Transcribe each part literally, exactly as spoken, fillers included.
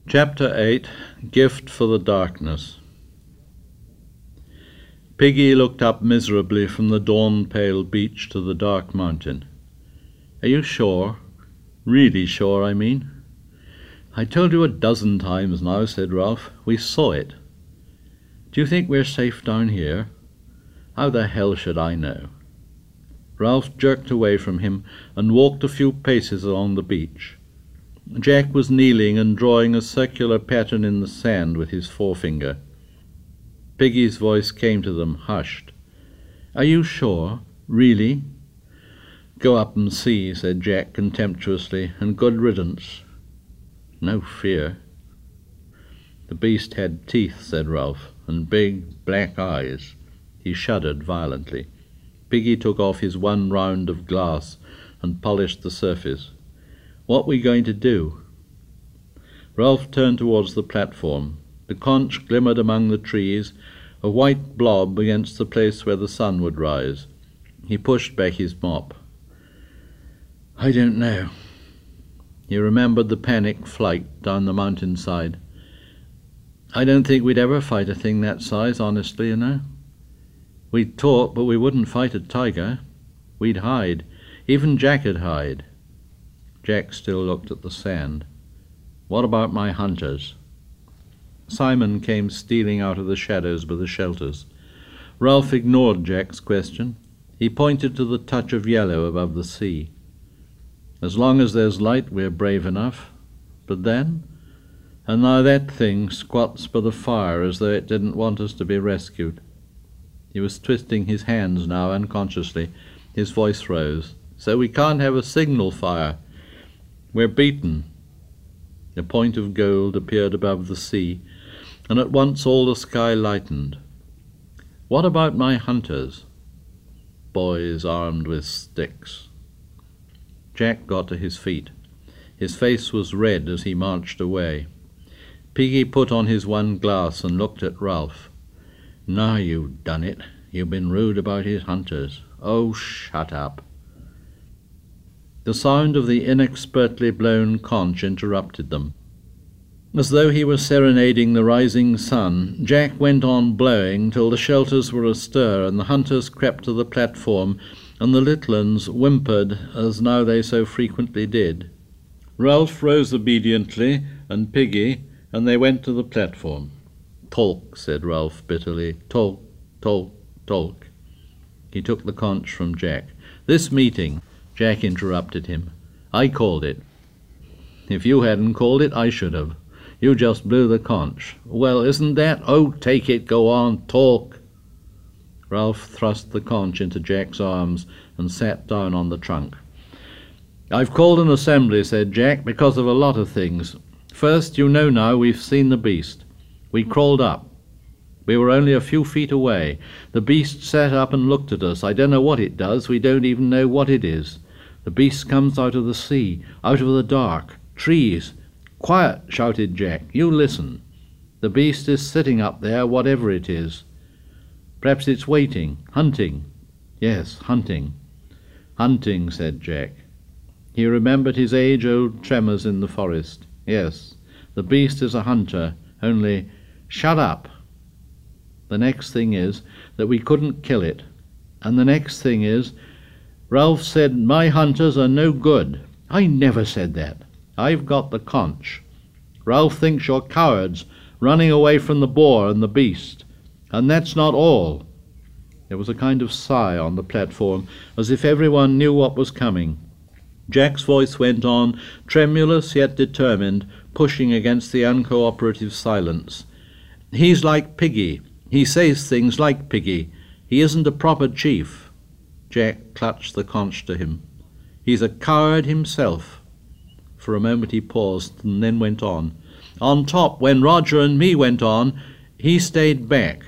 Chapter eight. Gift for the Darkness. Piggy looked up miserably from the dawn-pale beach to the dark mountain. "Are you sure? Really sure, I mean?" "I told you a dozen times now," said Ralph. "We saw it. Do you think we're safe down here?" "How the hell should I know?" Ralph jerked away from him and walked a few paces along the beach. Jack was kneeling and drawing a circular pattern in the sand with his forefinger. Piggy's voice came to them, hushed. "Are you sure? Really?" "Go up and see," said Jack contemptuously, "and good riddance." "No fear." "The beast had teeth," said Ralph, "and big black eyes." He shuddered violently. Piggy took off his one round of glass and polished the surface. "What we going to do?" Ralph turned towards the platform. The conch glimmered among the trees, a white blob against the place where the sun would rise. He pushed back his mop. "I don't know." He remembered the panic flight down the mountainside. "I don't think we'd ever fight a thing that size, honestly, you know. We'd talk, but we wouldn't fight a tiger. We'd hide. Even Jack'd hide." Jack still looked at the sand. "What about my hunters?" Simon came stealing out of the shadows by the shelters. Ralph ignored Jack's question. He pointed to the touch of yellow above the sea. "As long as there's light, we're brave enough. But then? And now that thing squats by the fire as though it didn't want us to be rescued." He was twisting his hands now unconsciously. His voice rose. "So we can't have a signal fire. We're beaten." A point of gold appeared above the sea, and at once all the sky lightened. "What about my hunters?" "Boys armed with sticks." Jack got to his feet. His face was red as he marched away. Piggy put on his one glass and looked at Ralph. "Now you've done it. You've been rude about his hunters." "Oh, shut up." The sound of the inexpertly blown conch interrupted them. As though he were serenading the rising sun, Jack went on blowing till the shelters were astir and the hunters crept to the platform and the little uns whimpered as now they so frequently did. Ralph rose obediently, and Piggy, and they went to the platform. "Talk," said Ralph bitterly. "Talk, talk, talk." He took the conch from Jack. "This meeting—" Jack interrupted him. "I called it." "If you hadn't called it, I should have. You just blew the conch." "Well, isn't that—" "Oh, take it, go on, talk." Ralph thrust the conch into Jack's arms and sat down on the trunk. "I've called an assembly," said Jack, "because of a lot of things. First, you know now we've seen the beast. We crawled up. We were only a few feet away. The beast sat up and looked at us. I don't know what it does. We don't even know what it is. The beast comes out of the sea, out of the dark. Trees. "Quiet!" shouted Jack. "You listen. The beast is sitting up there, whatever it is. Perhaps it's waiting, hunting." "Yes, hunting." "Hunting," said Jack. He remembered his age-old tremors in the forest. "Yes, the beast is a hunter, only—" "Shut up!" "The next thing is that we couldn't kill it. And the next thing is, Ralph said my hunters are no good." "I never said that." "I've got the conch. Ralph thinks you're cowards, running away from the boar and the beast. And that's not all." There was a kind of sigh on the platform, as if everyone knew what was coming. Jack's voice went on, tremulous yet determined, pushing against the uncooperative silence. "He's like Piggy. He says things like Piggy. He isn't a proper chief." Jack clutched the conch to him. "He's a coward himself." For a moment he paused and then went on. "On top, when Roger and me went on, he stayed back."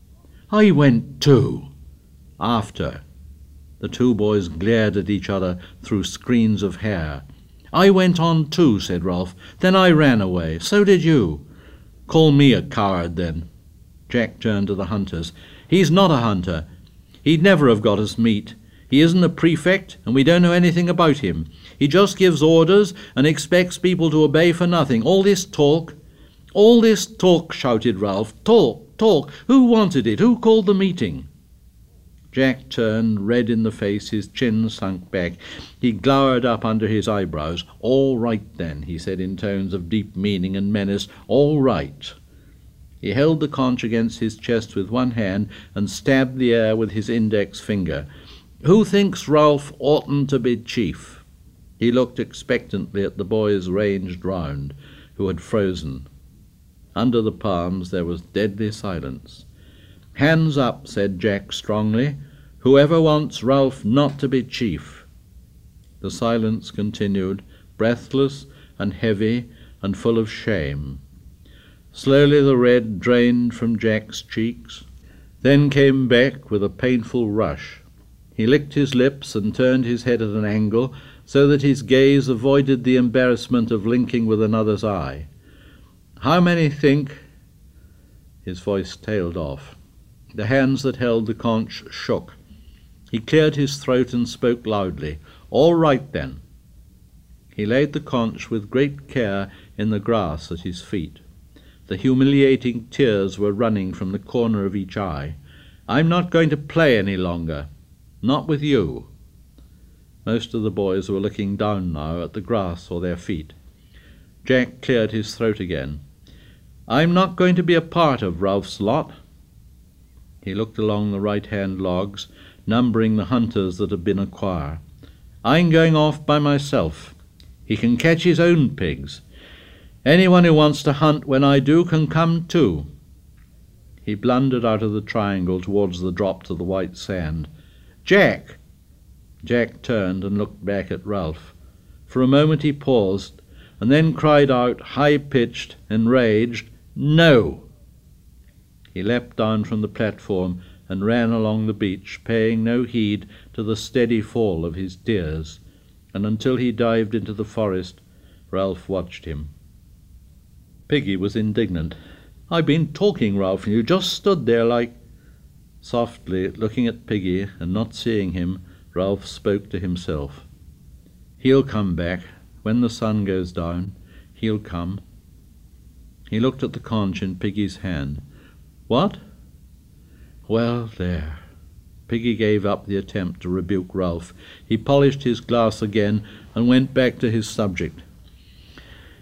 "I went too." "After." The two boys glared at each other through screens of hair. "I went on too," said Ralph. "Then I ran away. So did you." "Call me a coward, then." Jack turned to the hunters. "He's not a hunter. He'd never have got us meat. He isn't a prefect, and we don't know anything about him. He just gives orders and expects people to obey for nothing. All this talk, "All this talk," shouted Ralph. "Talk, talk. Who wanted it? Who called the meeting?" Jack turned, red in the face, his chin sunk back. He glowered up under his eyebrows. "All right, then," he said in tones of deep meaning and menace. "All right." He held the conch against his chest with one hand and stabbed the air with his index finger. "Who thinks Ralph oughtn't to be chief?" He looked expectantly at the boys ranged round, who had frozen. Under the palms there was deadly silence. "Hands up," said Jack strongly. "Whoever wants Ralph not to be chief." The silence continued, breathless and heavy and full of shame. Slowly the red drained from Jack's cheeks, then came back with a painful rush. He licked his lips and turned his head at an angle so that his gaze avoided the embarrassment of linking with another's eye. "How many think—" His voice tailed off. The hands that held the conch shook. He cleared his throat and spoke loudly. "All right, then." He laid the conch with great care in the grass at his feet. The humiliating tears were running from the corner of each eye. "I'm not going to play any longer. Not with you." Most of the boys were looking down now at the grass or their feet. Jack cleared his throat again. "I'm not going to be a part of Ralph's lot." He looked along the right-hand logs, numbering the hunters that had been a choir. "I'm going off by myself. He can catch his own pigs. Anyone who wants to hunt when I do can come too." He blundered out of the triangle towards the drop to the white sand. "Jack!" Jack turned and looked back at Ralph. For a moment he paused, and then cried out, high-pitched, enraged, "No!" He leapt down from the platform and ran along the beach, paying no heed to the steady fall of his tears, and until he dived into the forest, Ralph watched him. Piggy was indignant. "I've been talking, Ralph, and you just stood there like—" Softly, looking at Piggy and not seeing him, Ralph spoke to himself. "He'll come back. When the sun goes down, he'll come." He looked at the conch in Piggy's hand. "What?" "Well, there." Piggy gave up the attempt to rebuke Ralph. He polished his glass again and went back to his subject.